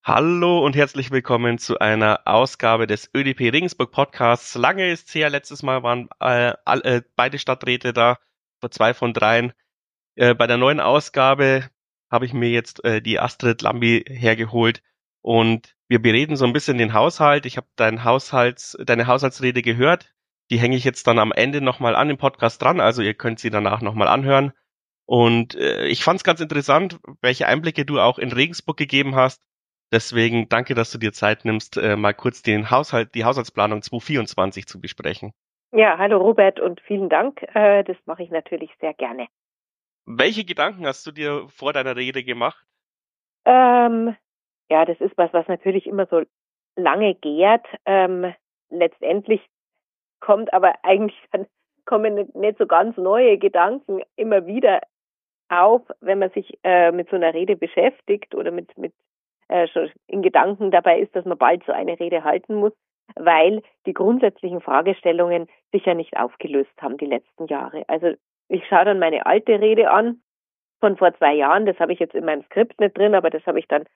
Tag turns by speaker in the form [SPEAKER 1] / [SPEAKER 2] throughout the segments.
[SPEAKER 1] Hallo und herzlich willkommen zu einer Ausgabe des ÖDP Regensburg Podcasts. Lange ist her, letztes Mal waren beide Stadträte da, vor zwei von dreien. Bei der neuen Ausgabe habe ich mir jetzt die Astrid Lambi hergeholt und wir bereden so ein bisschen den Haushalt. Ich habe deine Haushaltsrede gehört. Die hänge ich jetzt dann am Ende nochmal an den Podcast dran, also ihr könnt sie danach nochmal anhören. Und ich fand es ganz interessant, welche Einblicke du auch in Regensburg gegeben hast. Deswegen danke, dass du dir Zeit nimmst, mal kurz die Haushaltsplanung 2024 zu besprechen.
[SPEAKER 2] Ja, hallo Robert und vielen Dank. Das mache ich natürlich sehr gerne.
[SPEAKER 1] Welche Gedanken hast du dir vor deiner Rede gemacht?
[SPEAKER 2] Ähm, ja, das ist was natürlich immer so lange gärt. Letztendlich kommt aber eigentlich dann kommen nicht so ganz neue Gedanken immer wieder auf, wenn man sich mit so einer Rede beschäftigt oder mit schon in Gedanken dabei ist, dass man bald so eine Rede halten muss, weil die grundsätzlichen Fragestellungen sich ja nicht aufgelöst haben die letzten Jahre. Also ich schaue dann meine alte Rede an von vor 2 Jahren, das habe ich jetzt in meinem Skript nicht drin, aber das habe ich dann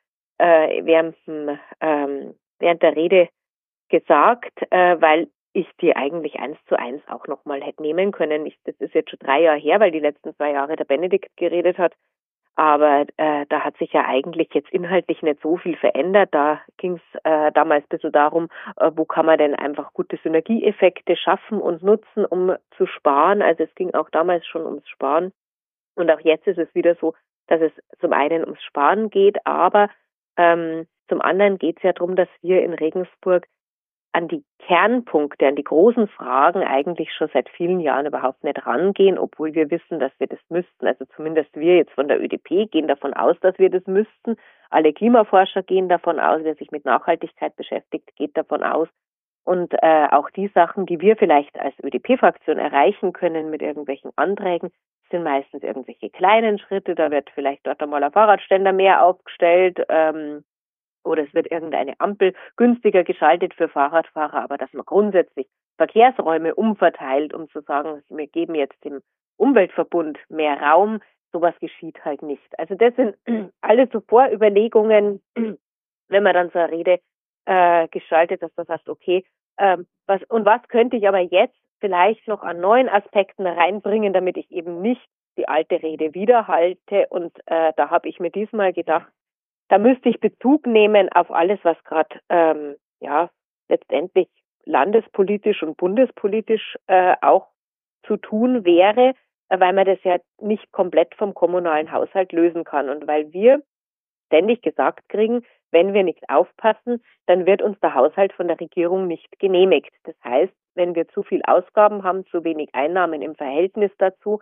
[SPEAKER 2] während der Rede gesagt, weil ich die eigentlich 1:1 auch nochmal hätte nehmen können. Das ist jetzt schon 3 Jahre her, weil die letzten 2 Jahre der Benedikt geredet hat. Aber da hat sich ja eigentlich jetzt inhaltlich nicht so viel verändert. Da ging es damals ein bisschen darum, wo kann man denn einfach gute Synergieeffekte schaffen und nutzen, um zu sparen. Also es ging auch damals schon ums Sparen. Und auch jetzt ist es wieder so, dass es zum einen ums Sparen geht, aber zum anderen geht es ja darum, dass wir in Regensburg an die Kernpunkte, an die großen Fragen eigentlich schon seit vielen Jahren überhaupt nicht rangehen, obwohl wir wissen, dass wir das müssten. Also zumindest wir jetzt von der ÖDP gehen davon aus, dass wir das müssten. Alle Klimaforscher gehen davon aus, wer sich mit Nachhaltigkeit beschäftigt, geht davon aus. Und auch die Sachen, die wir vielleicht als ÖDP-Fraktion erreichen können mit irgendwelchen Anträgen, sind meistens irgendwelche kleinen Schritte. Da wird vielleicht dort einmal ein Fahrradständer mehr aufgestellt, oder es wird irgendeine Ampel günstiger geschaltet für Fahrradfahrer, aber dass man grundsätzlich Verkehrsräume umverteilt, um zu sagen, wir geben jetzt dem Umweltverbund mehr Raum, sowas geschieht halt nicht. Also das sind alles so Vorüberlegungen, wenn man dann so eine Rede gestaltet, dass man sagt, okay, was könnte ich aber jetzt vielleicht noch an neuen Aspekten reinbringen, damit ich eben nicht die alte Rede wiederhalte. Und da habe ich mir diesmal gedacht, da müsste ich Bezug nehmen auf alles, was gerade letztendlich landespolitisch und bundespolitisch auch zu tun wäre, weil man das ja nicht komplett vom kommunalen Haushalt lösen kann. Und weil wir ständig gesagt kriegen, wenn wir nicht aufpassen, dann wird uns der Haushalt von der Regierung nicht genehmigt. Das heißt, wenn wir zu viel Ausgaben haben, zu wenig Einnahmen im Verhältnis dazu,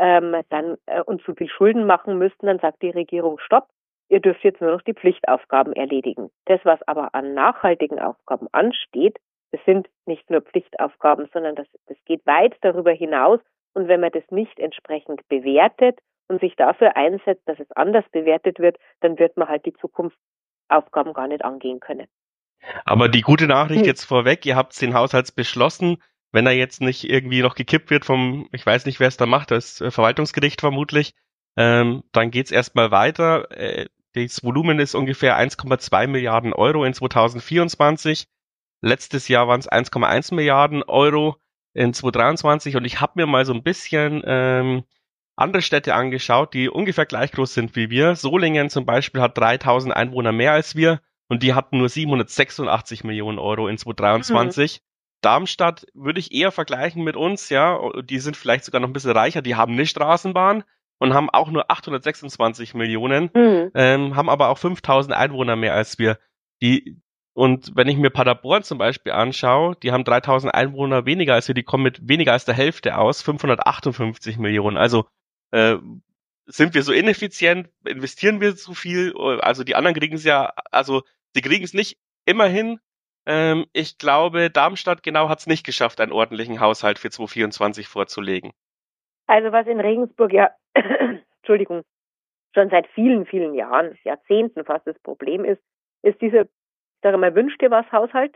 [SPEAKER 2] und zu viel Schulden machen müssten, dann sagt die Regierung, stopp, ihr dürft jetzt nur noch die Pflichtaufgaben erledigen. Das, was aber an nachhaltigen Aufgaben ansteht, das sind nicht nur Pflichtaufgaben, sondern das geht weit darüber hinaus. Und wenn man das nicht entsprechend bewertet und sich dafür einsetzt, dass es anders bewertet wird, dann wird man halt die Zukunftsaufgaben gar nicht angehen können.
[SPEAKER 1] Aber die gute Nachricht jetzt vorweg, ihr habt den Haushalt beschlossen. Wenn er jetzt nicht irgendwie noch gekippt wird ich weiß nicht, wer es da macht, das Verwaltungsgericht vermutlich, dann geht's erstmal weiter. Das Volumen ist ungefähr 1,2 Milliarden Euro in 2024. Letztes Jahr waren es 1,1 Milliarden Euro in 2023 und ich habe mir mal so ein bisschen andere Städte angeschaut, die ungefähr gleich groß sind wie wir. Solingen zum Beispiel hat 3000 Einwohner mehr als wir und die hatten nur 786 Millionen Euro in 2023. Darmstadt würde ich eher vergleichen mit uns, ja. Die sind vielleicht sogar noch ein bisschen reicher, die haben eine Straßenbahn und haben auch nur 826 Millionen, haben aber auch 5000 Einwohner mehr als wir. Und wenn ich mir Paderborn zum Beispiel anschaue, die haben 3000 Einwohner weniger als wir, die kommen mit weniger als der Hälfte aus, 558 Millionen. Also äh, sind wir so ineffizient, investieren wir zu viel, also die anderen kriegen es ja, also sie kriegen es nicht immerhin. Ich glaube, Darmstadt genau hat es nicht geschafft, einen ordentlichen Haushalt für 2024 vorzulegen.
[SPEAKER 2] Also was in Regensburg ja, Entschuldigung, schon seit vielen, vielen Jahren, Jahrzehnten fast das Problem ist dieser, sage mal, Wünsch dir was Haushalt,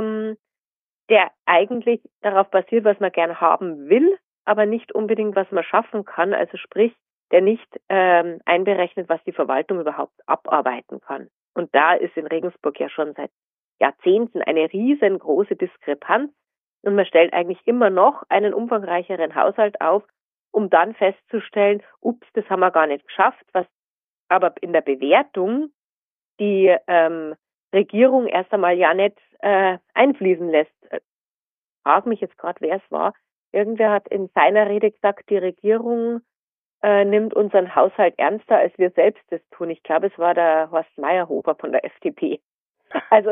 [SPEAKER 2] der eigentlich darauf basiert, was man gern haben will, aber nicht unbedingt, was man schaffen kann. Also sprich, der nicht einberechnet, was die Verwaltung überhaupt abarbeiten kann. Und da ist in Regensburg ja schon seit Jahrzehnten eine riesengroße Diskrepanz. Und man stellt eigentlich immer noch einen umfangreicheren Haushalt auf, um dann festzustellen, ups, das haben wir gar nicht geschafft, was aber in der Bewertung die Regierung erst einmal ja nicht einfließen lässt. Ich frage mich jetzt gerade, wer es war. Irgendwer hat in seiner Rede gesagt, die Regierung nimmt unseren Haushalt ernster, als wir selbst das tun. Ich glaube, es war der Horst Meyerhofer von der FDP. Also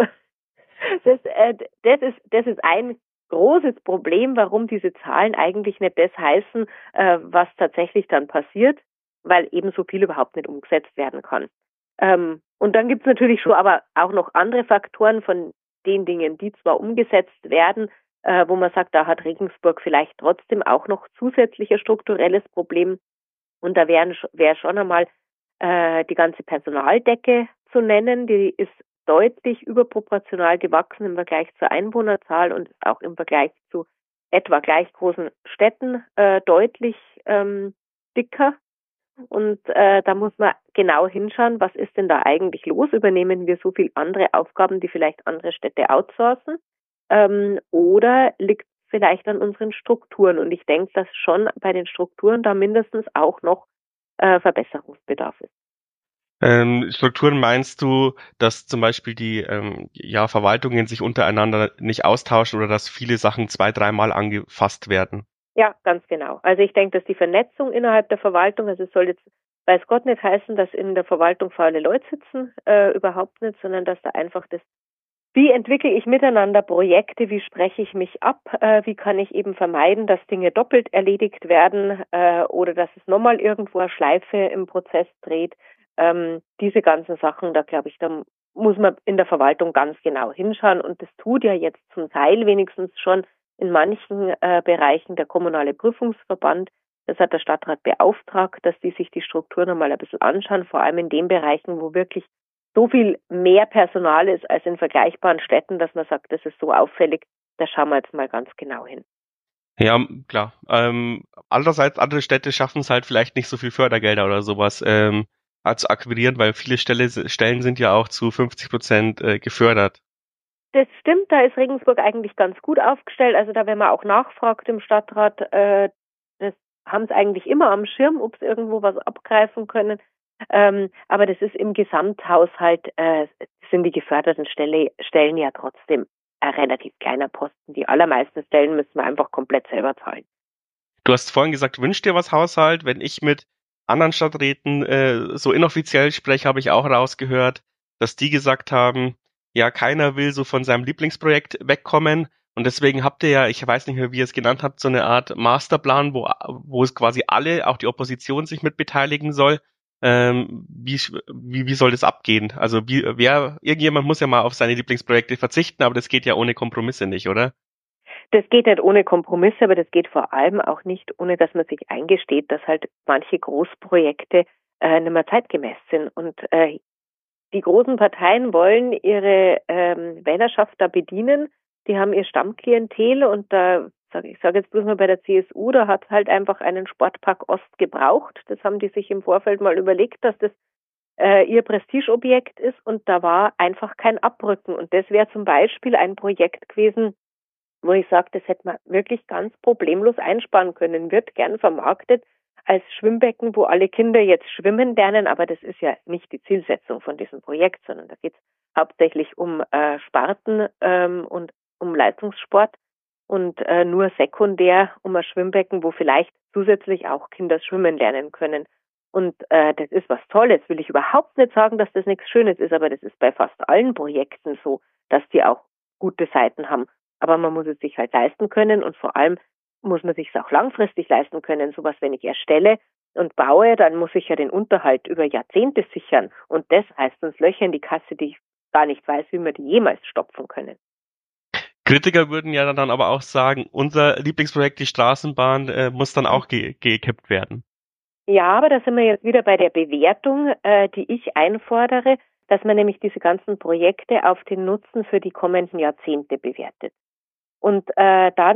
[SPEAKER 2] das ist ein großes Problem, warum diese Zahlen eigentlich nicht das heißen, was tatsächlich dann passiert, weil eben so viel überhaupt nicht umgesetzt werden kann. Und dann gibt es natürlich schon aber auch noch andere Faktoren von den Dingen, die zwar umgesetzt werden, wo man sagt, da hat Regensburg vielleicht trotzdem auch noch zusätzliches strukturelles Problem. Und da wäre schon einmal die ganze Personaldecke zu nennen. Die ist deutlich überproportional gewachsen im Vergleich zur Einwohnerzahl und auch im Vergleich zu etwa gleich großen Städten deutlich dicker. Und da muss man genau hinschauen, was ist denn da eigentlich los? Übernehmen wir so viel andere Aufgaben, die vielleicht andere Städte outsourcen? Oder liegt es vielleicht an unseren Strukturen? Und ich denke, dass schon bei den Strukturen da mindestens auch noch Verbesserungsbedarf ist.
[SPEAKER 1] Strukturen meinst du, dass zum Beispiel die Verwaltungen sich untereinander nicht austauschen oder dass viele Sachen 2-3 Mal angefasst werden?
[SPEAKER 2] Ja, ganz genau. Also ich denke, dass die Vernetzung innerhalb der Verwaltung, also es soll jetzt, weiß Gott, nicht heißen, dass in der Verwaltung faule Leute sitzen, überhaupt nicht, sondern dass da einfach das, wie entwickle ich miteinander Projekte, wie spreche ich mich ab, wie kann ich eben vermeiden, dass Dinge doppelt erledigt werden oder dass es nochmal irgendwo eine Schleife im Prozess dreht. Diese ganzen Sachen, da glaube ich, da muss man in der Verwaltung ganz genau hinschauen und das tut ja jetzt zum Teil wenigstens schon in manchen Bereichen der kommunale Prüfungsverband. Das hat der Stadtrat beauftragt, dass die sich die Strukturen einmal ein bisschen anschauen, vor allem in den Bereichen, wo wirklich so viel mehr Personal ist als in vergleichbaren Städten, dass man sagt, das ist so auffällig, da schauen wir jetzt mal ganz genau hin.
[SPEAKER 1] Ja, klar. Andererseits, andere Städte schaffen es halt vielleicht nicht so viel Fördergelder oder sowas zu akquirieren, weil viele Stellen sind ja auch zu 50% gefördert.
[SPEAKER 2] Das stimmt, da ist Regensburg eigentlich ganz gut aufgestellt. Also da, wenn man auch nachfragt im Stadtrat, das haben sie eigentlich immer am Schirm, ob sie irgendwo was abgreifen können. Aber das ist im Gesamthaushalt, sind die geförderten Stellen ja trotzdem ein relativ kleiner Posten. Die allermeisten Stellen müssen wir einfach komplett selber zahlen.
[SPEAKER 1] Du hast vorhin gesagt, wünsch dir was Haushalt. Wenn ich mit anderen Stadträten so inoffiziell spreche, habe ich auch rausgehört, dass die gesagt haben, ja, keiner will so von seinem Lieblingsprojekt wegkommen. Und deswegen habt ihr ja, ich weiß nicht mehr, wie ihr es genannt habt, so eine Art Masterplan, wo es quasi alle, auch die Opposition, sich mit beteiligen soll. Wie soll das abgehen? Also irgendjemand muss ja mal auf seine Lieblingsprojekte verzichten, aber das geht ja ohne Kompromisse nicht, oder?
[SPEAKER 2] Das geht nicht ohne Kompromisse, aber das geht vor allem auch nicht, ohne dass man sich eingesteht, dass halt manche Großprojekte nicht mehr zeitgemäß sind. Und die großen Parteien wollen ihre Wählerschaft da bedienen. Die haben ihr Stammklientel und ich sage jetzt bloß mal bei der CSU, da hat halt einfach einen Sportpark Ost gebraucht. Das haben die sich im Vorfeld mal überlegt, dass das ihr Prestigeobjekt ist und da war einfach kein Abrücken. Und das wäre zum Beispiel ein Projekt gewesen, wo ich sage, das hätte man wirklich ganz problemlos einsparen können, wird gern vermarktet als Schwimmbecken, wo alle Kinder jetzt schwimmen lernen, aber das ist ja nicht die Zielsetzung von diesem Projekt, sondern da geht es hauptsächlich um Sparten und um Leistungssport und nur sekundär um ein Schwimmbecken, wo vielleicht zusätzlich auch Kinder schwimmen lernen können. Und das ist was Tolles, will ich überhaupt nicht sagen, dass das nichts Schönes ist, aber das ist bei fast allen Projekten so, dass die auch gute Seiten haben. Aber man muss es sich halt leisten können und vor allem muss man sich es auch langfristig leisten können. Sowas, wenn ich erstelle und baue, dann muss ich ja den Unterhalt über Jahrzehnte sichern. Und das heißt uns Löcher in die Kasse, die ich gar nicht weiß, wie wir die jemals stopfen können.
[SPEAKER 1] Kritiker würden ja dann aber auch sagen, unser Lieblingsprojekt, die Straßenbahn, muss dann auch gekippt werden.
[SPEAKER 2] Ja, aber da sind wir jetzt wieder bei der Bewertung, die ich einfordere, dass man nämlich diese ganzen Projekte auf den Nutzen für die kommenden Jahrzehnte bewertet. Und dann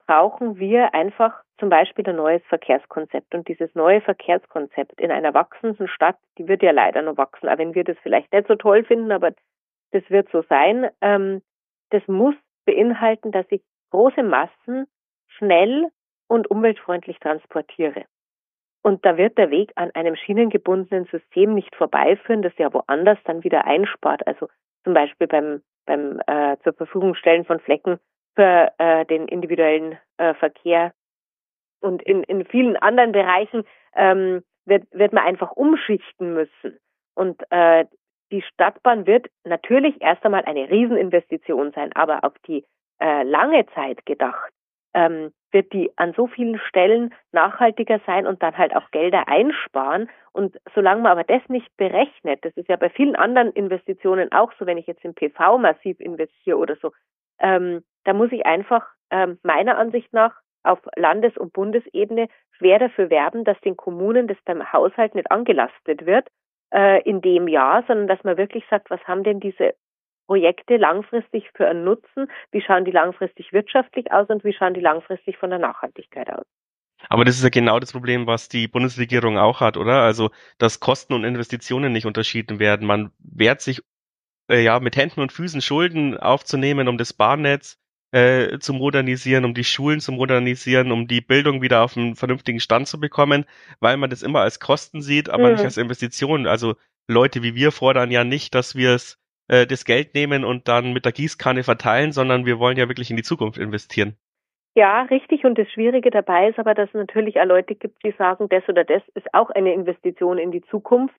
[SPEAKER 2] brauchen wir einfach zum Beispiel ein neues Verkehrskonzept. Und dieses neue Verkehrskonzept in einer wachsenden Stadt, die wird ja leider noch wachsen, auch wenn wir das vielleicht nicht so toll finden, aber das wird so sein. Das muss beinhalten, dass ich große Massen schnell und umweltfreundlich transportiere. Und da wird der Weg an einem schienengebundenen System nicht vorbeiführen, das ja woanders dann wieder einspart. Also zum Beispiel beim zur Verfügung stellen von Flecken für den individuellen Verkehr. Und in vielen anderen Bereichen wird man einfach umschichten müssen. Und die Stadtbahn wird natürlich erst einmal eine Rieseninvestition sein, aber auf die lange Zeit gedacht, wird die an so vielen Stellen nachhaltiger sein und dann halt auch Gelder einsparen. Und solange man aber das nicht berechnet, das ist ja bei vielen anderen Investitionen auch so, wenn ich jetzt in PV massiv investiere oder so, da muss ich einfach meiner Ansicht nach auf Landes- und Bundesebene schwer dafür werben, dass den Kommunen das beim Haushalt nicht angelastet wird in dem Jahr, sondern dass man wirklich sagt, was haben denn diese Projekte langfristig für einen Nutzen, wie schauen die langfristig wirtschaftlich aus und wie schauen die langfristig von der Nachhaltigkeit aus.
[SPEAKER 1] Aber das ist ja genau das Problem, was die Bundesregierung auch hat, oder? Also, dass Kosten und Investitionen nicht unterschieden werden. Man wehrt sich ja mit Händen und Füßen Schulden aufzunehmen, um das Bahnnetz zu modernisieren, um die Schulen zu modernisieren, um die Bildung wieder auf einen vernünftigen Stand zu bekommen, weil man das immer als Kosten sieht, aber nicht als Investition. Also Leute wie wir fordern ja nicht, dass wir das Geld nehmen und dann mit der Gießkanne verteilen, sondern wir wollen ja wirklich in die Zukunft investieren.
[SPEAKER 2] Ja, richtig. Und das Schwierige dabei ist aber, dass es natürlich auch Leute gibt, die sagen, das oder das ist auch eine Investition in die Zukunft.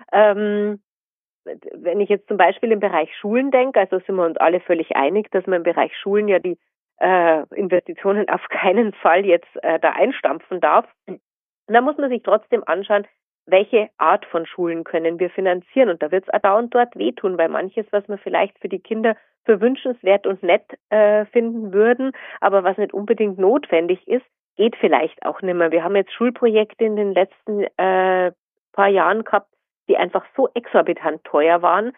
[SPEAKER 2] Wenn ich jetzt zum Beispiel im Bereich Schulen denke, also sind wir uns alle völlig einig, dass man im Bereich Schulen ja die Investitionen auf keinen Fall jetzt da einstampfen darf. Und da muss man sich trotzdem anschauen, welche Art von Schulen können wir finanzieren. Und da wird es auch da und dort wehtun, weil manches, was man vielleicht für die Kinder für wünschenswert und nett finden würden, aber was nicht unbedingt notwendig ist, geht vielleicht auch nicht mehr. Wir haben jetzt Schulprojekte in den letzten paar Jahren gehabt, die einfach so exorbitant teuer waren.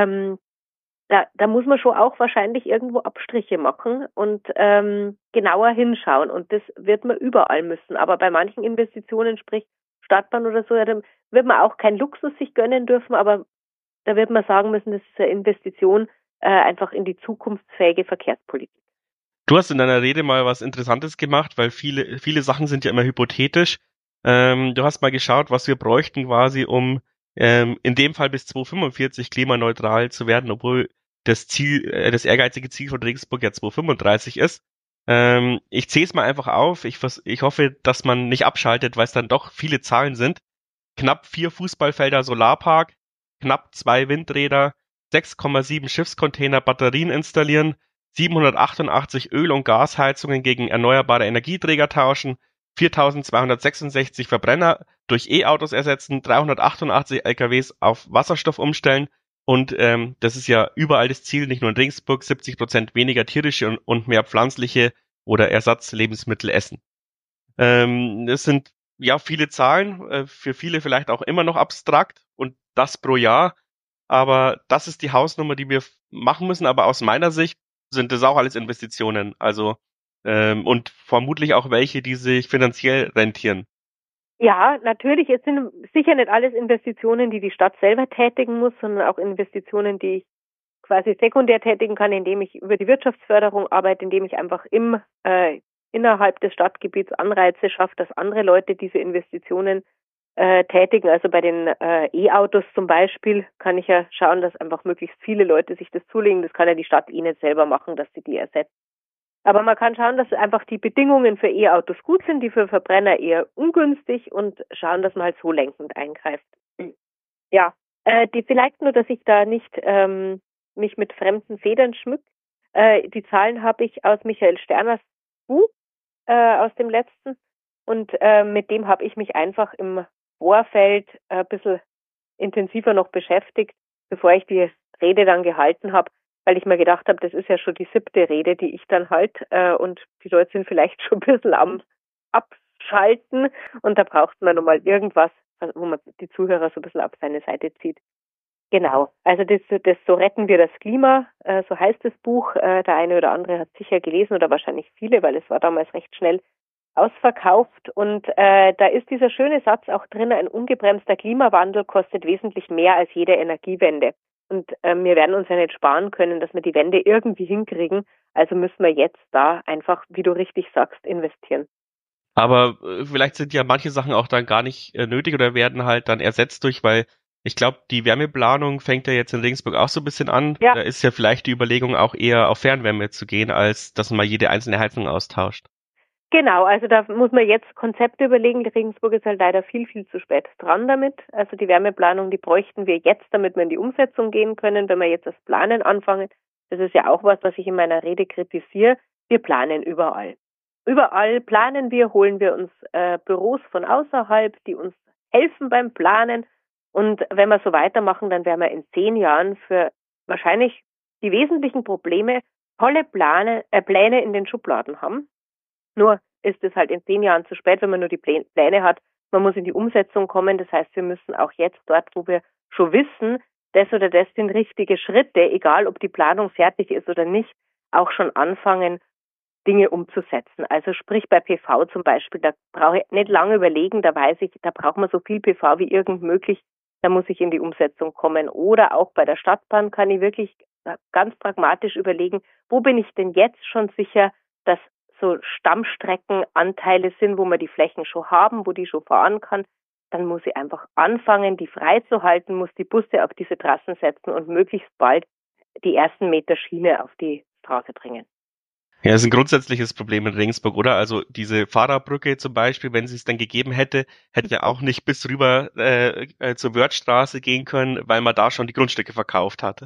[SPEAKER 2] Da muss man schon auch wahrscheinlich irgendwo Abstriche machen und genauer hinschauen. Und das wird man überall müssen. Aber bei manchen Investitionen, sprich Stadtbahn oder so, ja, dann wird man auch keinen Luxus sich gönnen dürfen, aber da wird man sagen müssen, das ist eine Investition einfach in die zukunftsfähige Verkehrspolitik.
[SPEAKER 1] Du hast in deiner Rede mal was Interessantes gemacht, weil viele Sachen sind ja immer hypothetisch. Du hast mal geschaut, was wir bräuchten quasi, um in dem Fall bis 2045 klimaneutral zu werden, obwohl das ehrgeizige Ziel von Regensburg ja 2035 ist. Ich zähle es mal einfach auf. Ich hoffe, dass man nicht abschaltet, weil es dann doch viele Zahlen sind. Knapp 4 Fußballfelder Solarpark, knapp 2 Windräder, 6,7 Schiffscontainer Batterien installieren, 788 Öl- und Gasheizungen gegen erneuerbare Energieträger tauschen, 4.266 Verbrenner durch E-Autos ersetzen, 388 LKWs auf Wasserstoff umstellen und das ist ja überall das Ziel, nicht nur in Regensburg, 70% weniger tierische und mehr pflanzliche oder Ersatzlebensmittel essen. Es sind ja viele Zahlen, für viele vielleicht auch immer noch abstrakt und das pro Jahr, aber das ist die Hausnummer, die wir machen müssen, aber aus meiner Sicht sind das auch alles Investitionen, also und vermutlich auch welche, die sich finanziell rentieren.
[SPEAKER 2] Ja, natürlich, es sind sicher nicht alles Investitionen, die die Stadt selber tätigen muss, sondern auch Investitionen, die ich quasi sekundär tätigen kann, indem ich über die Wirtschaftsförderung arbeite, indem ich einfach innerhalb des Stadtgebiets Anreize schaffe, dass andere Leute diese Investitionen tätigen. Also bei den E-Autos zum Beispiel kann ich ja schauen, dass einfach möglichst viele Leute sich das zulegen. Das kann ja die Stadt eh nicht selber machen, dass sie die ersetzt. Aber man kann schauen, dass einfach die Bedingungen für E-Autos gut sind, die für Verbrenner eher ungünstig und schauen, dass man halt so lenkend eingreift. Ja, die vielleicht nur, dass ich da nicht mich mit fremden Federn schmück. Die Zahlen habe ich aus Michael Sterners Buch, aus dem letzten. Und mit dem habe ich mich einfach im Vorfeld ein bisschen intensiver noch beschäftigt, bevor ich die Rede dann gehalten habe, weil ich mir gedacht habe, das ist ja schon die 7. Rede, die ich dann halt und die Leute sind vielleicht schon ein bisschen am Abschalten und da braucht man nochmal irgendwas, wo man die Zuhörer so ein bisschen auf seine Seite zieht. Genau, also das so retten wir das Klima, so heißt das Buch. Der eine oder andere hat sicher gelesen oder wahrscheinlich viele, weil es war damals recht schnell ausverkauft. Und da ist dieser schöne Satz auch drin: Ein ungebremster Klimawandel kostet wesentlich mehr als jede Energiewende. Und wir werden uns ja nicht sparen können, dass wir die Wende irgendwie hinkriegen. Also müssen wir jetzt da einfach, wie du richtig sagst, investieren.
[SPEAKER 1] Aber vielleicht sind ja manche Sachen auch dann gar nicht nötig oder werden halt dann ersetzt durch, weil ich glaube, die Wärmeplanung fängt ja jetzt in Regensburg auch so ein bisschen an.
[SPEAKER 2] Ja,
[SPEAKER 1] Da ist ja vielleicht die Überlegung auch eher auf Fernwärme zu gehen, als dass man jede einzelne Heizung austauscht.
[SPEAKER 2] genau, also da muss man jetzt Konzepte überlegen. Regensburg ist halt leider viel, viel zu spät dran damit. Also die Wärmeplanung, die bräuchten wir jetzt, damit wir in die Umsetzung gehen können, wenn wir jetzt das Planen anfangen. Das ist ja auch was ich in meiner Rede kritisiere. Wir planen überall. Überall planen wir, holen wir uns Büros von außerhalb, die uns helfen beim Planen. Und wenn wir so weitermachen, dann werden wir in 10 Jahren für wahrscheinlich die wesentlichen Probleme tolle Pläne in den Schubladen haben. Nur ist es halt in 10 Jahren zu spät, wenn man nur die Pläne hat. Man muss in die Umsetzung kommen. Das heißt, wir müssen auch jetzt dort, wo wir schon wissen, das oder das sind richtige Schritte, egal ob die Planung fertig ist oder nicht, auch schon anfangen, Dinge umzusetzen. Also sprich bei PV zum Beispiel, da brauche ich nicht lange überlegen, da weiß ich, da braucht man so viel PV wie irgend möglich, da muss ich in die Umsetzung kommen. Oder auch bei der Stadtbahn kann ich wirklich ganz pragmatisch überlegen, wo bin ich denn jetzt schon sicher, dass so Stammstreckenanteile sind, wo wir die Flächen schon haben, wo die schon fahren kann. Dann muss ich einfach anfangen, die freizuhalten, muss die Busse auf diese Trassen setzen und möglichst bald die ersten Meter Schiene auf die Straße bringen.
[SPEAKER 1] Ja, das ist ein grundsätzliches Problem in Regensburg, oder? Also diese Fahrerbrücke zum Beispiel, wenn sie es dann gegeben hätte, hätte ja auch nicht bis rüber zur Wörthstraße gehen können, weil man da schon die Grundstücke verkauft hatte.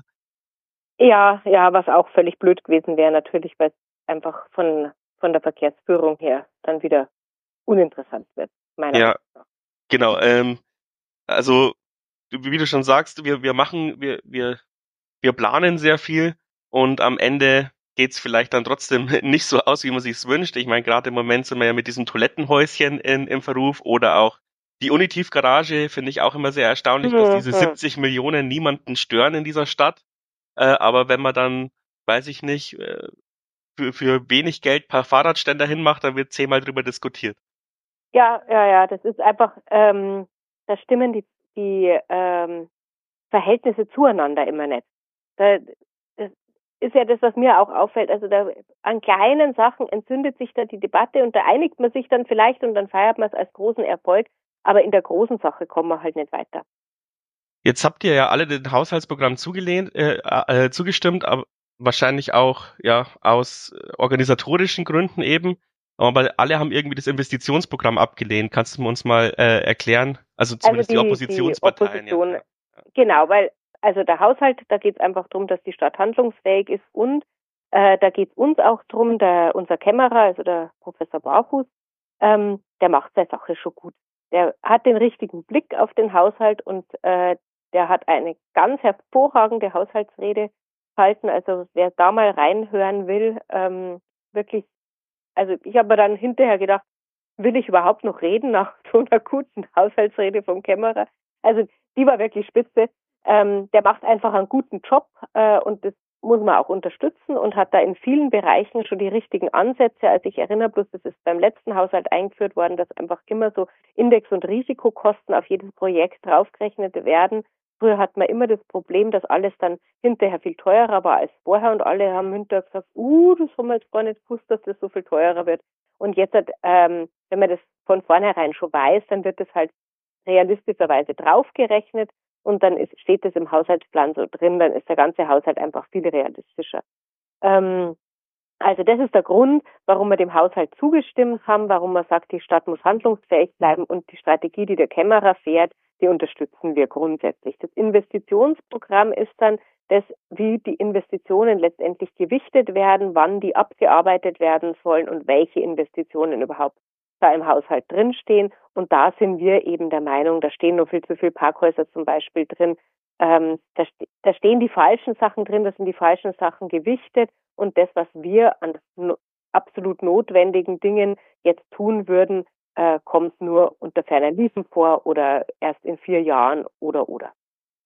[SPEAKER 2] Ja, ja, was auch völlig blöd gewesen wäre natürlich, weil es einfach von der Verkehrsführung her dann wieder uninteressant wird, meiner
[SPEAKER 1] Ja,
[SPEAKER 2] Meinung nach.
[SPEAKER 1] genau. Also wie du schon sagst, wir planen sehr viel und am Ende geht's vielleicht dann trotzdem nicht so aus, wie man sich's wünscht. Ich meine, gerade im Moment sind wir ja mit diesem Toilettenhäuschen im Verruf oder auch die Unitiv-Garage finde ich auch immer sehr erstaunlich, dass diese
[SPEAKER 2] Mhm.
[SPEAKER 1] 70 Millionen niemanden stören in dieser Stadt. Aber wenn man dann, weiß ich nicht, für wenig Geld ein paar Fahrradständer hinmacht, dann wird 10-mal drüber diskutiert.
[SPEAKER 2] Ja, ja, ja, das ist einfach, da stimmen die Verhältnisse zueinander immer nicht. Das ist ja das, was mir auch auffällt. Also da an kleinen Sachen entzündet sich da die Debatte und da einigt man sich dann vielleicht und dann feiert man es als großen Erfolg, aber in der großen Sache kommen wir halt nicht weiter.
[SPEAKER 1] Jetzt habt ihr ja alle dem Haushaltsprogramm zugestimmt, aber wahrscheinlich auch ja aus organisatorischen Gründen eben. Aber alle haben irgendwie das Investitionsprogramm abgelehnt. Kannst du uns mal erklären? Also
[SPEAKER 2] Also
[SPEAKER 1] zumindest die
[SPEAKER 2] die
[SPEAKER 1] Oppositionsparteien, ja.
[SPEAKER 2] Opposition, genau, weil also der Haushalt, da geht es einfach darum, dass die Stadt handlungsfähig ist und da geht es uns auch darum, unser Kämmerer, also der Professor Barfuß, der macht seine Sache schon gut. Der hat den richtigen Blick auf den Haushalt und der hat eine ganz hervorragende Haushaltsrede gehalten. Also wer da mal reinhören will, wirklich, also ich habe mir dann hinterher gedacht, will ich überhaupt noch reden nach so einer guten Haushaltsrede vom Kämmerer? Also die war wirklich spitze. Der macht einfach einen guten Job und das muss man auch unterstützen und hat da in vielen Bereichen schon die richtigen Ansätze. Also ich erinnere bloß, das ist beim letzten Haushalt eingeführt worden, dass einfach immer so Index- und Risikokosten auf jedes Projekt draufgerechnet werden. Früher hat man immer das Problem, dass alles dann hinterher viel teurer war als vorher und alle haben hinterher gesagt, das haben wir jetzt gar nicht gewusst, dass das so viel teurer wird. Und jetzt, wenn man das von vornherein schon weiß, dann wird das halt realistischerweise draufgerechnet und dann steht das im Haushaltsplan so drin, dann ist der ganze Haushalt einfach viel realistischer. Ähm, also das ist der Grund, warum wir dem Haushalt zugestimmt haben, warum man sagt, die Stadt muss handlungsfähig bleiben und die Strategie, die der Kämmerer fährt, die unterstützen wir grundsätzlich. Das Investitionsprogramm ist dann das, wie die Investitionen letztendlich gewichtet werden, wann die abgearbeitet werden sollen und welche Investitionen überhaupt da im Haushalt drinstehen. Und da sind wir eben der Meinung, da stehen noch viel zu viele Parkhäuser zum Beispiel drin. Da stehen die falschen Sachen drin, da sind die falschen Sachen gewichtet. Und das, was wir an absolut notwendigen Dingen jetzt tun würden, kommt nur unter ferner Liefen vor oder erst in 4 Jahren oder.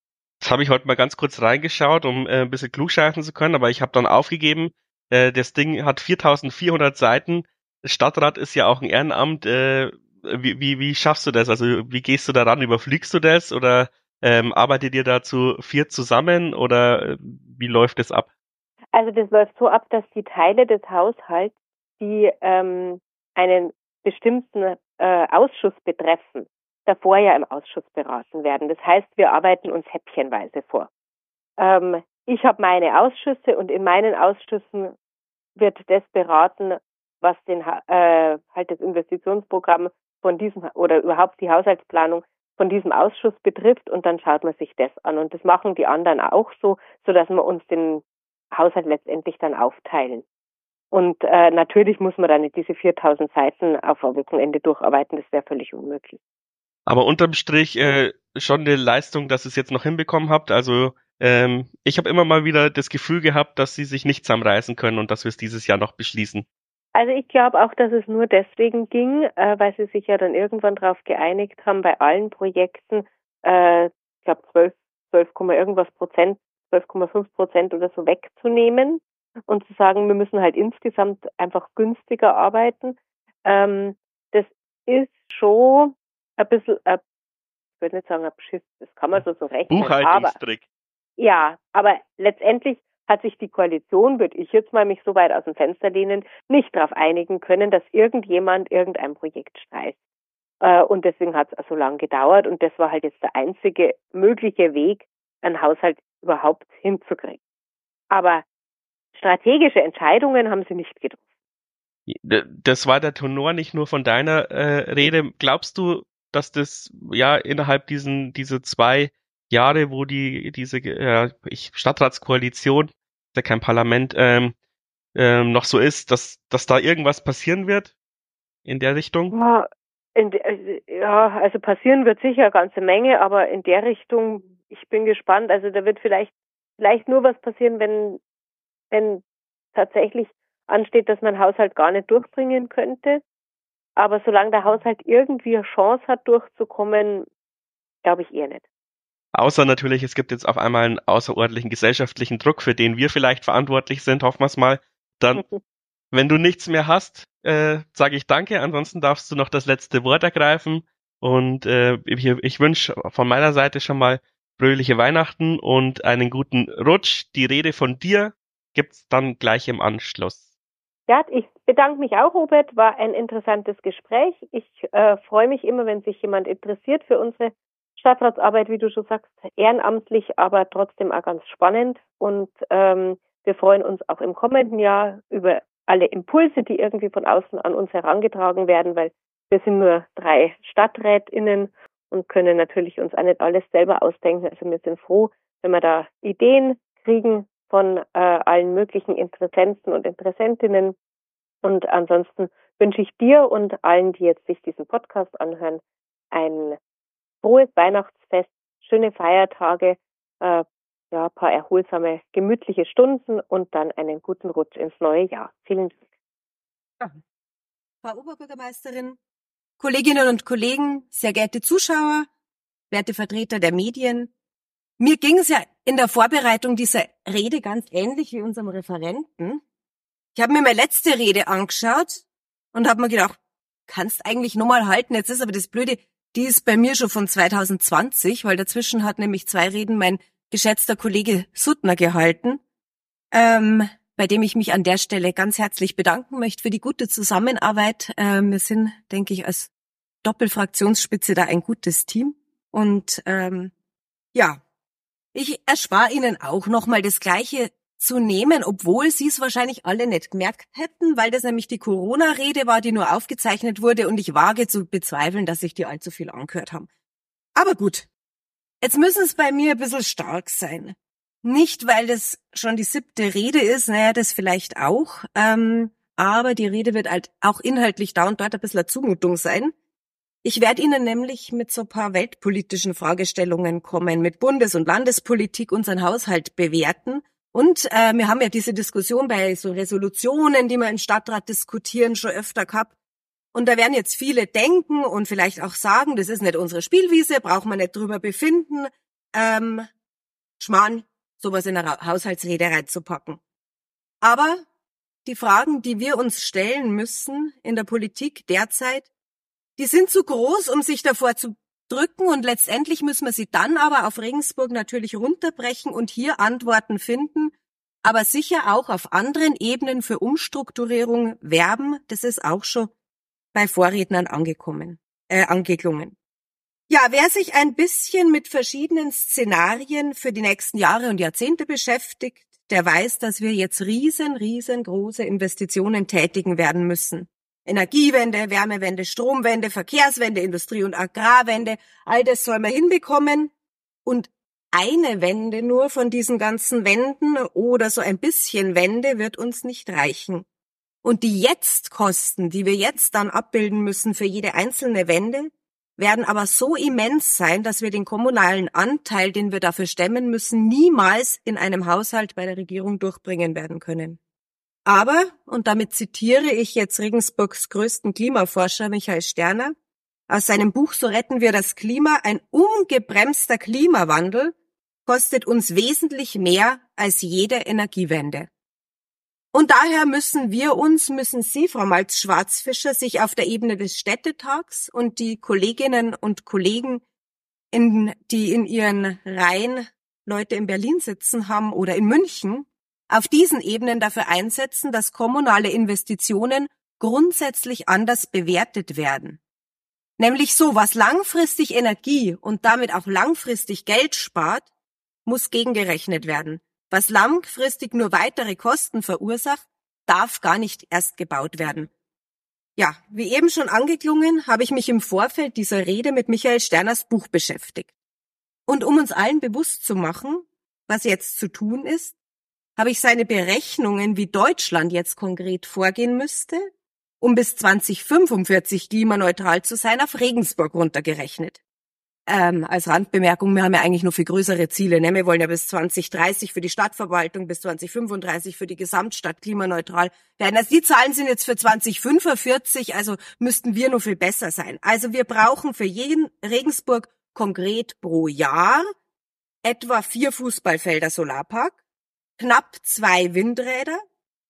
[SPEAKER 1] Jetzt habe ich heute mal ganz kurz reingeschaut, um ein bisschen klugscheißen zu können, aber ich habe dann aufgegeben. Das Ding hat 4.400 Seiten. Stadtrat ist ja auch ein Ehrenamt. Wie schaffst du das? Also wie gehst du daran? Überfliegst du das oder arbeitet ihr da zu viert zusammen oder wie läuft das ab?
[SPEAKER 2] Also das läuft so ab, dass die Teile des Haushalts, die einen bestimmten Ausschuss betreffen, davor ja im Ausschuss beraten werden. Das heißt, wir arbeiten uns häppchenweise vor. Ich habe meine Ausschüsse und in meinen Ausschüssen wird das beraten, was halt das Investitionsprogramm von diesem oder überhaupt die Haushaltsplanung von diesem Ausschuss betrifft und dann schaut man sich das an. Und das machen die anderen auch so, dass wir uns den Haushalt letztendlich dann aufteilen. Und natürlich muss man dann nicht diese 4.000 Seiten auf ein Wochenende durcharbeiten, das wäre völlig unmöglich.
[SPEAKER 1] Aber unterm Strich schon eine Leistung, dass ihr es jetzt noch hinbekommen habt. Also ich habe immer mal wieder das Gefühl gehabt, dass sie sich nicht zusammenreißen können und dass wir es dieses Jahr noch beschließen.
[SPEAKER 2] Also ich glaube auch, dass es nur deswegen ging, weil sie sich ja dann irgendwann darauf geeinigt haben, bei allen Projekten, ich glaube 12, irgendwas Prozent, 12,5% oder so wegzunehmen und zu sagen, wir müssen halt insgesamt einfach günstiger arbeiten. Das ist schon ein bisschen, ich würde nicht sagen ein Beschiss, das kann man so rechnen.
[SPEAKER 1] Buchhaltungstrick.
[SPEAKER 2] Aber letztendlich hat sich die Koalition, würde ich jetzt mal mich so weit aus dem Fenster lehnen, nicht darauf einigen können, dass irgendjemand irgendein Projekt streicht. Und deswegen hat es so lange gedauert und das war halt jetzt der einzige mögliche Weg, einen Haushalt überhaupt hinzukriegen. Aber strategische Entscheidungen haben sie nicht getroffen.
[SPEAKER 1] Das war der Tenor nicht nur von deiner Rede. Glaubst du, dass das ja innerhalb diese 2 Jahre, wo diese Stadtratskoalition, ist ja kein Parlament, noch so ist, dass da irgendwas passieren wird in der Richtung?
[SPEAKER 2] Also passieren wird sicher eine ganze Menge, aber in der Richtung, ich bin gespannt. Also da wird vielleicht nur was passieren, wenn tatsächlich ansteht, dass man den Haushalt gar nicht durchbringen könnte. Aber solange der Haushalt irgendwie eine Chance hat, durchzukommen, glaube ich eher nicht.
[SPEAKER 1] Außer natürlich, es gibt jetzt auf einmal einen außerordentlichen gesellschaftlichen Druck, für den wir vielleicht verantwortlich sind, hoffen wir es mal. Dann, wenn du nichts mehr hast, sage ich danke. Ansonsten darfst du noch das letzte Wort ergreifen. Und ich wünsche von meiner Seite schon mal fröhliche Weihnachten und einen guten Rutsch. Die Rede von dir gibt's dann gleich im Anschluss.
[SPEAKER 2] Ja, ich bedanke mich auch, Robert. War ein interessantes Gespräch. Ich freue mich immer, wenn sich jemand interessiert für unsere Stadtratsarbeit, wie du schon sagst, ehrenamtlich, aber trotzdem auch ganz spannend. Und wir freuen uns auch im kommenden Jahr über alle Impulse, die irgendwie von außen an uns herangetragen werden, weil wir sind nur 3 StadträtInnen und können natürlich uns auch nicht alles selber ausdenken. Also wir sind froh, wenn wir da Ideen kriegen von allen möglichen Interessenten und Interessentinnen. Und ansonsten wünsche ich dir und allen, die jetzt sich diesen Podcast anhören, ein frohes Weihnachtsfest, schöne Feiertage, ein paar erholsame, gemütliche Stunden und dann einen guten Rutsch ins neue Jahr. Vielen Dank.
[SPEAKER 3] Ja. Frau Oberbürgermeisterin, Kolleginnen und Kollegen, sehr geehrte Zuschauer, werte Vertreter der Medien, mir ging es ja in der Vorbereitung dieser Rede ganz ähnlich wie unserem Referenten. Ich habe mir meine letzte Rede angeschaut und habe mir gedacht, kannst eigentlich nochmal halten. Jetzt ist aber das Blöde, die ist bei mir schon von 2020, weil dazwischen hat nämlich 2 Reden mein geschätzter Kollege Suttner gehalten, bei dem ich mich an der Stelle ganz herzlich bedanken möchte für die gute Zusammenarbeit. Wir sind, denke ich, als Doppelfraktionsspitze da ein gutes Team. Und ich erspare Ihnen auch nochmal das Gleiche zu nehmen, obwohl Sie es wahrscheinlich alle nicht gemerkt hätten, weil das nämlich die Corona-Rede war, die nur aufgezeichnet wurde und ich wage zu bezweifeln, dass sich die allzu viel angehört haben. Aber gut, jetzt müssen es bei mir ein bisschen stark sein. Nicht, weil das schon die 7. Rede ist, naja, das vielleicht auch, aber die Rede wird halt auch inhaltlich da und dort ein bisschen eine Zumutung sein. Ich werde Ihnen nämlich mit so ein paar weltpolitischen Fragestellungen kommen, mit Bundes- und Landespolitik unseren Haushalt bewerten. Und wir haben ja diese Diskussion bei so Resolutionen, die wir im Stadtrat diskutieren, schon öfter gehabt. Und da werden jetzt viele denken und vielleicht auch sagen, das ist nicht unsere Spielwiese, braucht man nicht drüber befinden. Schmarrn, sowas in eine Haushaltsrede reinzupacken. Aber die Fragen, die wir uns stellen müssen in der Politik derzeit, die sind zu groß, um sich davor zu drücken, und letztendlich müssen wir sie dann aber auf Regensburg natürlich runterbrechen und hier Antworten finden, aber sicher auch auf anderen Ebenen für Umstrukturierung werben. Das ist auch schon bei Vorrednern angeklungen. Ja, wer sich ein bisschen mit verschiedenen Szenarien für die nächsten Jahre und Jahrzehnte beschäftigt, der weiß, dass wir jetzt riesengroße Investitionen tätigen werden müssen. Energiewende, Wärmewende, Stromwende, Verkehrswende, Industrie- und Agrarwende, all das soll man hinbekommen. Und eine Wende nur von diesen ganzen Wenden oder so ein bisschen Wende wird uns nicht reichen. Und die Jetzt-Kosten, die wir jetzt dann abbilden müssen für jede einzelne Wende, werden aber so immens sein, dass wir den kommunalen Anteil, den wir dafür stemmen müssen, niemals in einem Haushalt bei der Regierung durchbringen werden können. Aber, und damit zitiere ich jetzt Regensburgs größten Klimaforscher Michael Sterner, aus seinem Buch So retten wir das Klima, ein ungebremster Klimawandel kostet uns wesentlich mehr als jede Energiewende. Und daher müssen Sie, Frau Malz-Schwarzfischer, sich auf der Ebene des Städtetags und die Kolleginnen und Kollegen, die in ihren Reihen Leute in Berlin sitzen haben oder in München, auf diesen Ebenen dafür einsetzen, dass kommunale Investitionen grundsätzlich anders bewertet werden. Nämlich so, was langfristig Energie und damit auch langfristig Geld spart, muss gegengerechnet werden. Was langfristig nur weitere Kosten verursacht, darf gar nicht erst gebaut werden. Ja, wie eben schon angeklungen, habe ich mich im Vorfeld dieser Rede mit Michael Sterners Buch beschäftigt. Und um uns allen bewusst zu machen, was jetzt zu tun ist, habe ich seine Berechnungen, wie Deutschland jetzt konkret vorgehen müsste, um bis 2045 klimaneutral zu sein, auf Regensburg runtergerechnet. Als Randbemerkung, wir haben ja eigentlich nur viel größere Ziele. Ne? Wir wollen ja bis 2030 für die Stadtverwaltung, bis 2035 für die Gesamtstadt klimaneutral werden. Also die Zahlen sind jetzt für 2045, also müssten wir nur viel besser sein. Also wir brauchen für jeden Regensburg konkret pro Jahr etwa 4 Fußballfelder Solarpark, knapp 2 Windräder,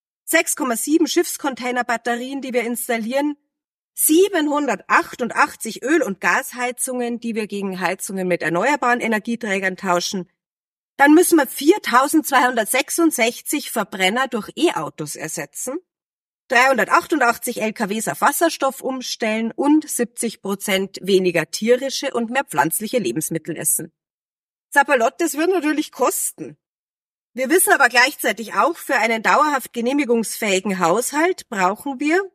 [SPEAKER 3] 6,7 Schiffscontainerbatterien, die wir installieren, 788 Öl- und Gasheizungen, die wir gegen Heizungen mit erneuerbaren Energieträgern tauschen. Dann müssen wir 4.266 Verbrenner durch E-Autos ersetzen, 388 LKWs auf Wasserstoff umstellen und 70% weniger tierische und mehr pflanzliche Lebensmittel essen. Sapperlot, das wird natürlich kosten. Wir wissen aber gleichzeitig auch, für einen dauerhaft genehmigungsfähigen Haushalt brauchen wir,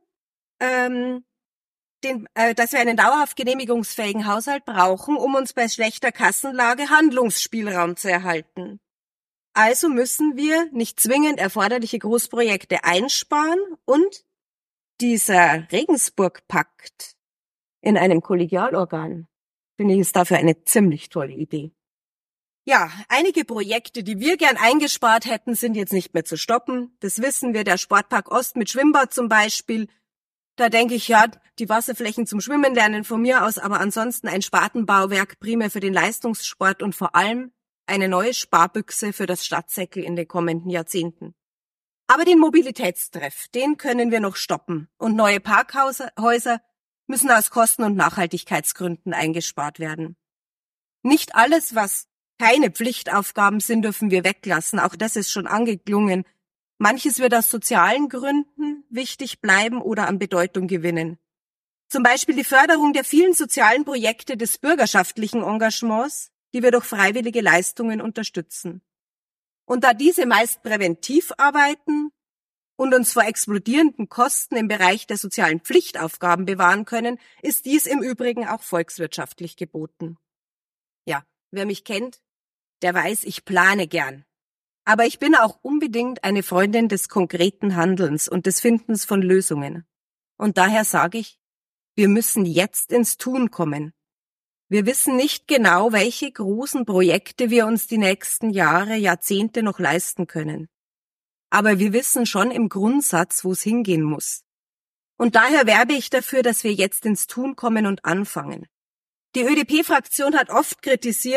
[SPEAKER 3] dass wir einen dauerhaft genehmigungsfähigen Haushalt brauchen, um uns bei schlechter Kassenlage Handlungsspielraum zu erhalten. Also müssen wir nicht zwingend erforderliche Großprojekte einsparen und dieser Regensburg-Pakt in einem Kollegialorgan, finde ich, ist dafür eine ziemlich tolle Idee. Ja, einige Projekte, die wir gern eingespart hätten, sind jetzt nicht mehr zu stoppen. Das wissen wir, der Sportpark Ost mit Schwimmbad zum Beispiel. Da denke ich, ja, die Wasserflächen zum Schwimmen lernen von mir aus, aber ansonsten ein Spartenbauwerk primär für den Leistungssport und vor allem eine neue Sparbüchse für das Stadtsäckel in den kommenden Jahrzehnten. Aber den Mobilitätstreff, den können wir noch stoppen und neue Parkhäuser müssen aus Kosten- und Nachhaltigkeitsgründen eingespart werden. Nicht alles, was keine Pflichtaufgaben sind, dürfen wir weglassen, auch das ist schon angeklungen. Manches wird aus sozialen Gründen wichtig bleiben oder an Bedeutung gewinnen. Zum Beispiel die Förderung der vielen sozialen Projekte des bürgerschaftlichen Engagements, die wir durch freiwillige Leistungen unterstützen. Und da diese meist präventiv arbeiten und uns vor explodierenden Kosten im Bereich der sozialen Pflichtaufgaben bewahren können, ist dies im Übrigen auch volkswirtschaftlich geboten. Ja, wer mich kennt, der weiß, ich plane gern. Aber ich bin auch unbedingt eine Freundin des konkreten Handelns und des Findens von Lösungen. Und daher sage ich, wir müssen jetzt ins Tun kommen. Wir wissen nicht genau, welche großen Projekte wir uns die nächsten Jahre, Jahrzehnte noch leisten können. Aber wir wissen schon im Grundsatz, wo es hingehen muss. Und daher werbe ich dafür, dass wir jetzt ins Tun kommen und anfangen. Die ÖDP-Fraktion hat oft kritisiert,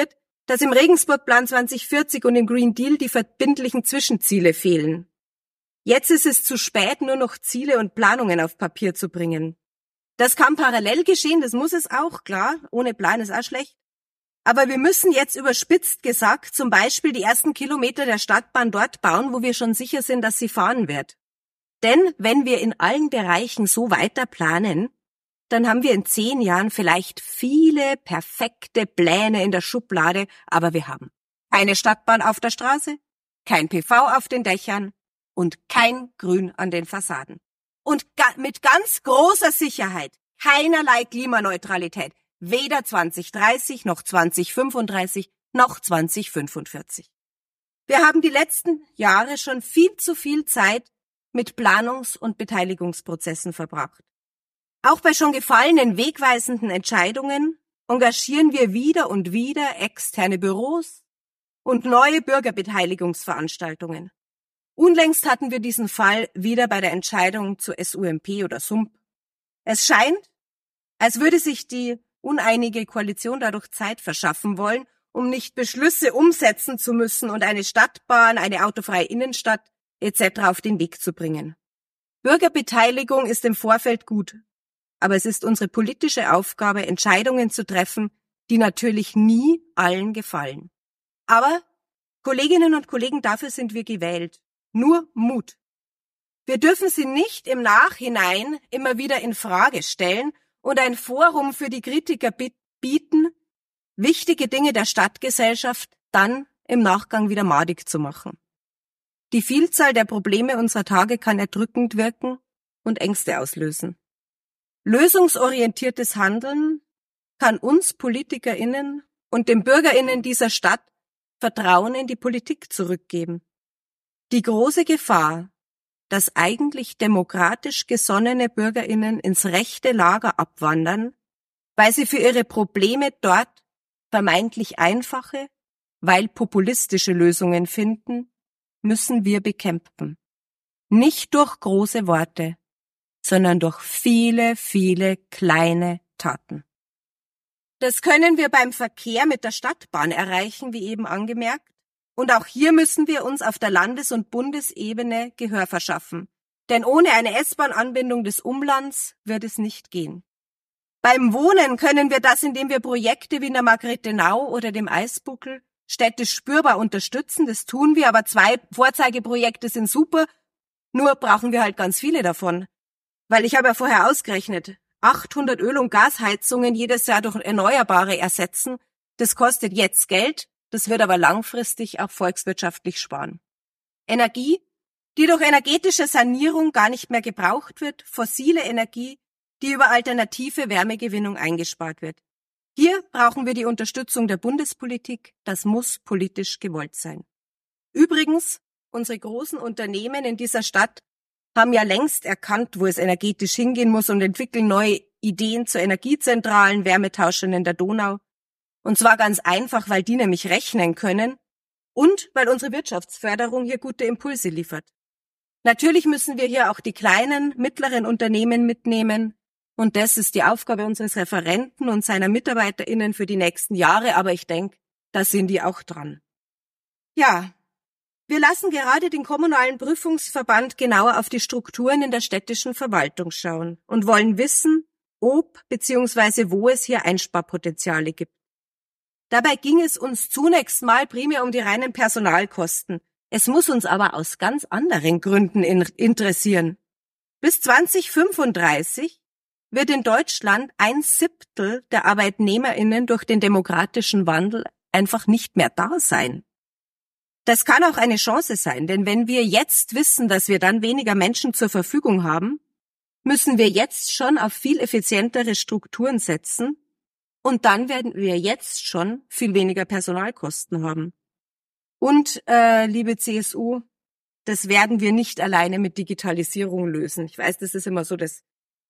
[SPEAKER 3] dass im Regensburg-Plan 2040 und im Green Deal die verbindlichen Zwischenziele fehlen. Jetzt ist es zu spät, nur noch Ziele und Planungen auf Papier zu bringen. Das kann parallel geschehen, das muss es auch, klar, ohne Plan ist auch schlecht. Aber wir müssen jetzt überspitzt gesagt zum Beispiel die ersten Kilometer der Stadtbahn dort bauen, wo wir schon sicher sind, dass sie fahren wird. Denn wenn wir in allen Bereichen so weiter planen, dann haben wir in 10 Jahren vielleicht viele perfekte Pläne in der Schublade, aber wir haben keine Stadtbahn auf der Straße, kein PV auf den Dächern und kein Grün an den Fassaden. Und mit ganz großer Sicherheit keinerlei Klimaneutralität, weder 2030 noch 2035 noch 2045. Wir haben die letzten Jahre schon viel zu viel Zeit mit Planungs- und Beteiligungsprozessen verbracht. Auch bei schon gefallenen wegweisenden Entscheidungen engagieren wir wieder und wieder externe Büros und neue Bürgerbeteiligungsveranstaltungen. Unlängst hatten wir diesen Fall wieder bei der Entscheidung zu SUMP oder SUMP. Es scheint, als würde sich die uneinige Koalition dadurch Zeit verschaffen wollen, um nicht Beschlüsse umsetzen zu müssen und eine Stadtbahn, eine autofreie Innenstadt etc. auf den Weg zu bringen. Bürgerbeteiligung ist im Vorfeld gut, aber es ist unsere politische Aufgabe, Entscheidungen zu treffen, die natürlich nie allen gefallen. Aber, Kolleginnen und Kollegen, dafür sind wir gewählt. Nur Mut. Wir dürfen sie nicht im Nachhinein immer wieder in Frage stellen und ein Forum für die Kritiker bieten, wichtige Dinge der Stadtgesellschaft dann im Nachgang wieder madig zu machen. Die Vielzahl der Probleme unserer Tage kann erdrückend wirken und Ängste auslösen. Lösungsorientiertes Handeln kann uns PolitikerInnen und den BürgerInnen dieser Stadt Vertrauen in die Politik zurückgeben. Die große Gefahr, dass eigentlich demokratisch gesonnene BürgerInnen ins rechte Lager abwandern, weil sie für ihre Probleme dort vermeintlich einfache, weil populistische Lösungen finden, müssen wir bekämpfen. Nicht durch große Worte, sondern durch viele, viele kleine Taten. Das können wir beim Verkehr mit der Stadtbahn erreichen, wie eben angemerkt. Und auch hier müssen wir uns auf der Landes- und Bundesebene Gehör verschaffen. Denn ohne eine S-Bahn-Anbindung des Umlands wird es nicht gehen. Beim Wohnen können wir das, indem wir Projekte wie in der Margrethenau oder dem Eisbuckel städtisch spürbar unterstützen. Das tun wir, aber 2 Vorzeigeprojekte sind super. Nur brauchen wir halt ganz viele davon. Weil ich habe ja vorher ausgerechnet, 800 Öl- und Gasheizungen jedes Jahr durch Erneuerbare ersetzen, das kostet jetzt Geld. Das wird aber langfristig auch volkswirtschaftlich sparen. Energie, die durch energetische Sanierung gar nicht mehr gebraucht wird, fossile Energie, die über alternative Wärmegewinnung eingespart wird. Hier brauchen wir die Unterstützung der Bundespolitik, das muss politisch gewollt sein. Übrigens, unsere großen Unternehmen in dieser Stadt haben ja längst erkannt, wo es energetisch hingehen muss und entwickeln neue Ideen zu Energiezentralen, Wärmetauschern in der Donau. Und zwar ganz einfach, weil die nämlich rechnen können und weil unsere Wirtschaftsförderung hier gute Impulse liefert. Natürlich müssen wir hier auch die kleinen, mittleren Unternehmen mitnehmen. Und das ist die Aufgabe unseres Referenten und seiner MitarbeiterInnen für die nächsten Jahre. Aber ich denke, da sind die auch dran. Ja, wir lassen gerade den Kommunalen Prüfungsverband genauer auf die Strukturen in der städtischen Verwaltung schauen und wollen wissen, ob bzw. wo es hier Einsparpotenziale gibt. Dabei ging es uns zunächst mal primär um die reinen Personalkosten. Es muss uns aber aus ganz anderen Gründen interessieren. Bis 2035 wird in Deutschland 1/7 der ArbeitnehmerInnen durch den demografischen Wandel einfach nicht mehr da sein. Das kann auch eine Chance sein, denn wenn wir jetzt wissen, dass wir dann weniger Menschen zur Verfügung haben, müssen wir jetzt schon auf viel effizientere Strukturen setzen und dann werden wir jetzt schon viel weniger Personalkosten haben. Und, liebe CSU, das werden wir nicht alleine mit Digitalisierung lösen. Ich weiß, das ist immer so das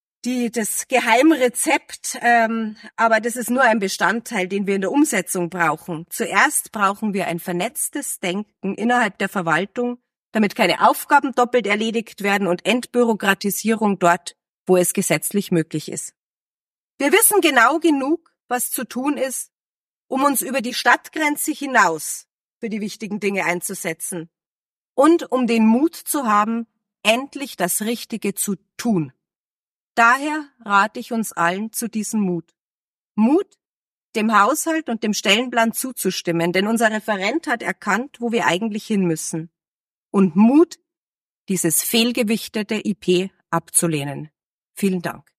[SPEAKER 3] Geheimrezept, aber das ist nur ein Bestandteil, den wir in der Umsetzung brauchen. Zuerst brauchen wir ein vernetztes Denken innerhalb der Verwaltung, damit keine Aufgaben doppelt erledigt werden und Entbürokratisierung dort, wo es gesetzlich möglich ist. Wir wissen genau genug, was zu tun ist, um uns über die Stadtgrenze hinaus für die wichtigen Dinge einzusetzen und um den Mut zu haben, endlich das Richtige zu tun. Daher rate ich uns allen zu diesem Mut. Mut, dem Haushalt und dem Stellenplan zuzustimmen, denn unser Referent hat erkannt, wo wir eigentlich hin müssen. Und Mut, dieses fehlgewichtete IP abzulehnen. Vielen Dank.